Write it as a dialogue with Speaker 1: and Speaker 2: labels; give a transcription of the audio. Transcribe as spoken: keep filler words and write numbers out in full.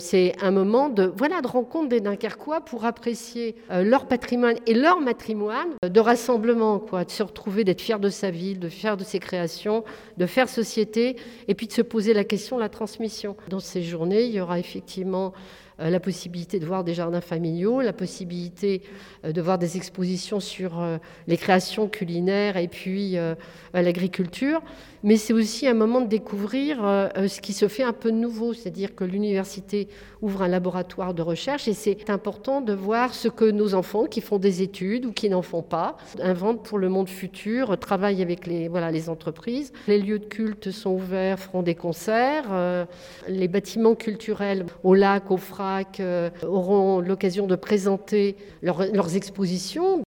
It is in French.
Speaker 1: C'est un moment de, voilà, de rencontre des Dunkerquois pour apprécier euh, leur patrimoine et leur matrimoine, euh, de rassemblement, quoi, de se retrouver, d'être fier de sa ville, de faire de ses créations, de faire société, et puis de se poser la question de la transmission. Dans ces journées, il y aura effectivement euh, la possibilité de voir des jardins familiaux, la possibilité euh, de voir des expositions sur euh, les créations culinaires et puis euh, l'agriculture. Mais c'est aussi un moment de découvrir euh, ce qui se fait un peu de nouveau, c'est-à-dire que l'université ouvre un laboratoire de recherche et c'est important de voir ce que nos enfants qui font des études ou qui n'en font pas inventent pour le monde futur, travaillent avec les, voilà, les entreprises. Les lieux de culte sont ouverts, feront des concerts. Euh, les bâtiments culturels au lac, au Frac, euh, auront l'occasion de présenter leur, leurs expositions.